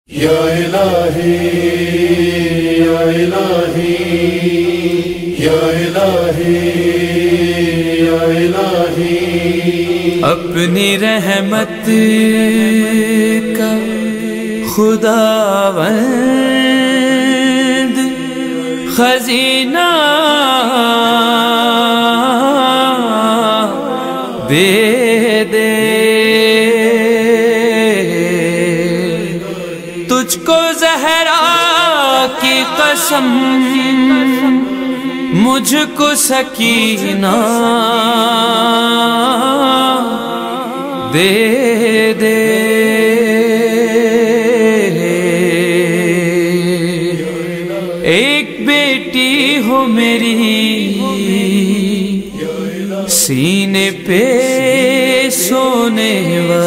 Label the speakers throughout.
Speaker 1: یا الہی یا الہی یا الہی یا الہی،
Speaker 2: اپنی رحمت کا خداوند خزینہ دے دے، تجھ کو زہرا کی قسم مجھ کو سکینہ دے دے، ایک بیٹی ہو میری سینے پہ سونے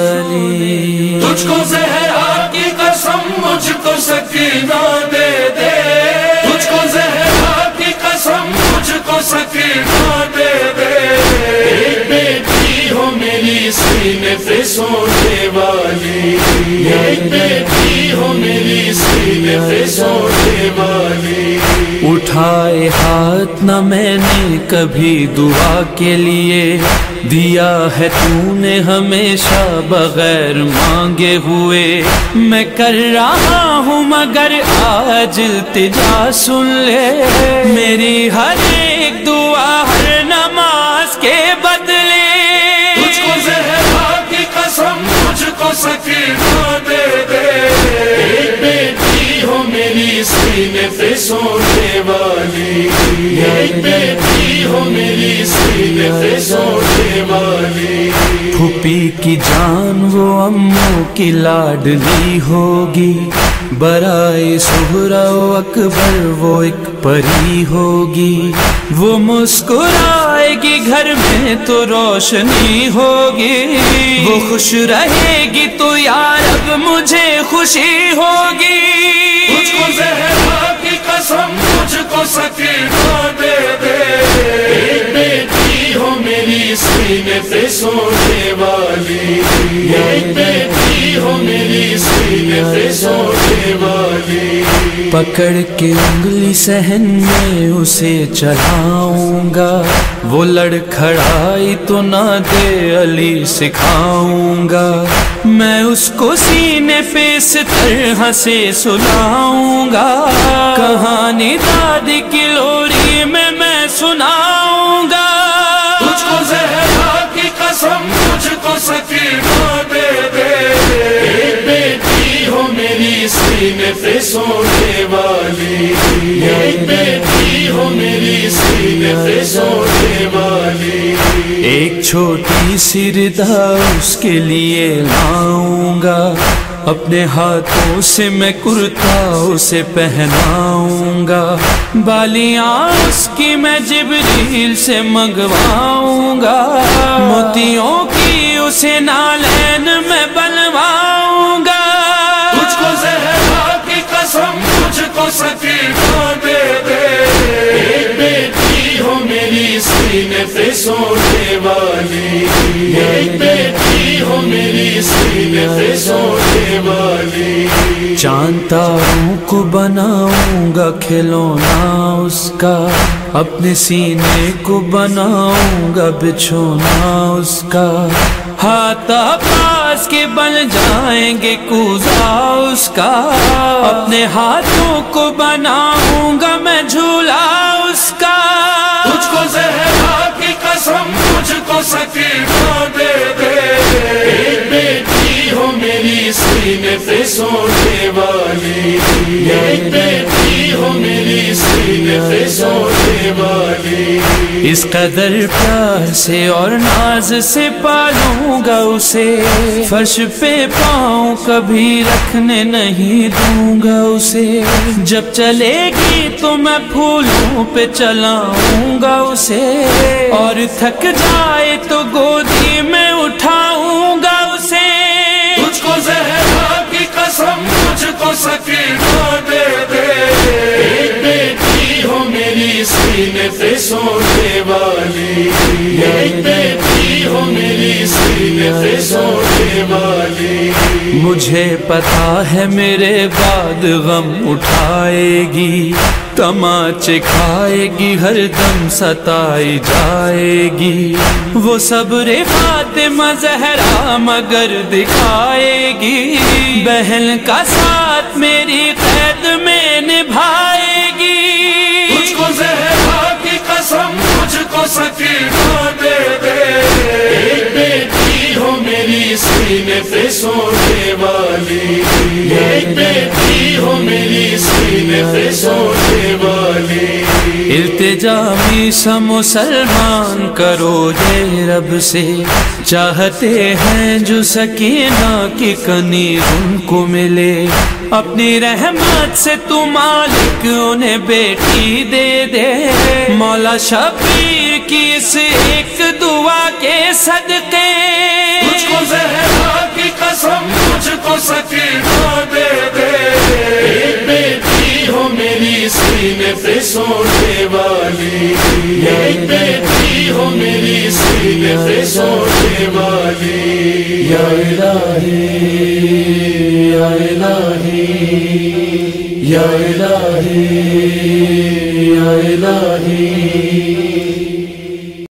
Speaker 2: والی،
Speaker 1: تجھ کو زہرا کی قسم مجھ کو سکینہ دے دے، تجھ کو زہرا کی قسم مجھ کو سکینہ دے دے، ایک بیٹی ہو میری سینے پہ سونے والی، ایک بیٹی ہو میری سینے پہ سونے والی۔
Speaker 2: اٹھائے ہاتھ نہ میں نے کبھی دعا کے لیے، دیا ہے تو نے ہمیشہ بغیر مانگے ہوئے، میں کر رہا ہوں مگر آج التجا سن لے، میری ہر ایک دعا ہر نماز کے بدلے،
Speaker 1: تجھ کو زہرا کی قسم مجھ کو سکینہ دے دے، ایک بیٹی ہو میری سینے پہ سونے والی، ایک بیٹی ہو میری سینے پہ سونے والی۔
Speaker 2: پھوپھی کی جان وہ اموں کی لاڈلی ہوگی، برائے سہرا و اکبر وہ ایک پری ہوگی، وہ مسکرائے گی گھر میں تو روشنی ہوگی، وہ خوش رہے گی تو یا رب مجھے خوشی ہوگی،
Speaker 1: تجھ کو زہرا کی قسم مجھ کو سکینہ دے دے، ایک بیٹی ہو میری سینے پہ سونے والی، ایک بیٹی ہو میری سینے پہ سونے والی۔
Speaker 2: پکڑ کے انگلی صحن میں اسے چلاؤں گا، وہ لڑکھڑائی تو نہ دے علی سکھاؤں گا، میں اس کو سینے پہ اس طرح سے سلاؤں گا، کہانی دادی کی لوری میں سناؤں گا،
Speaker 1: تجھ کو زہرا کی قسم مجھ کو سکینہ دے دے، ایک بیٹی ہو میری سینے پہ سونے والی، ایک بیٹی ہو میری سینے پہ سونے والی۔
Speaker 2: ایک چھوٹی سی ردا اس کے لیے لاؤں گا، اپنے ہاتھوں سے میں کرتا اسے پہناؤں گا، بالیاں اس کی میں جبریل سے منگواؤں گا، موتیوں کی اسے نالین میں بنواؤں گا،
Speaker 1: تجھ کو زہرا کی قسم مجھ کو سکینہ دے دے، ایک بیٹی ہو میری سینے پہ سونے والی، ایک بیٹی ہو میری سینے پہ سونے والی۔
Speaker 2: چاند تاروں کو بناؤں گا کھلونا اس کا، اپنے سینے کو بناؤں گا بچھونا اس کا، ہاتھ پاس کے بن جائیں گے کوزا اس کا، اپنے ہاتھوں کو بناؤں گا میں جھولا اس کا،
Speaker 1: تجھ کو زہرا کی قسم مجھ کو سکینہ دے دے، ایک بیٹی ہو میری سینے پہ سونے والی، ایک بیٹی ہو میری سینے پہ سونے والی۔
Speaker 2: اس قدر پیار سے اور ناز سے پالوں گا اسے، فرش پہ پاؤں کبھی رکھنے نہیں دوں گا اسے، جب چلے گی تو میں پھولوں پہ چلاؤں گا اسے، اور تھک جائے تو گودی میں اٹھاؤں گا اسے،
Speaker 1: تجھ کو زہرا کی قسم مجھ کو سکینہ دے دے، ایک بیٹی ہو میری سینے پہ سونے والی، ایک بیٹی ہو میری سینے پہ سونے والی.
Speaker 2: مجھے پتا ہے میرے بعد غم اٹھائے گی، تماچے کھائے گی، ہر دم ستائی جائے گی. وہ صبر فاطمہ زہرا مگر دکھائے گی، بہن کا ساتھ میری قید میں نبھائے گی.
Speaker 1: تجھ کو زہرا کی قسم مجھ کو سکینہ دے دے، ایک بیٹی ہو میری سینے پہ سونے والی، ایک بیٹی ہو میری سینے پہ سونے والی.
Speaker 2: التجامی سا مسلمان کرو یہ رب سے، چاہتے ہیں جو سکینہ کی کنی ان کو ملے. اپنی رحمت سے تو مالک انہیں بیٹی دے دے، مولا شبیر کی اس ایک دعا کے صدقے.
Speaker 1: تجھ کو زہرا کی قسم مجھ کو سکینہ دے دے، ایک بیٹی ہو میری سینے پہ سونے والی، ایک بیٹی ہو میری سینے پہ سونے والی.
Speaker 2: یا الہی یا الہی یا الہی یا الہی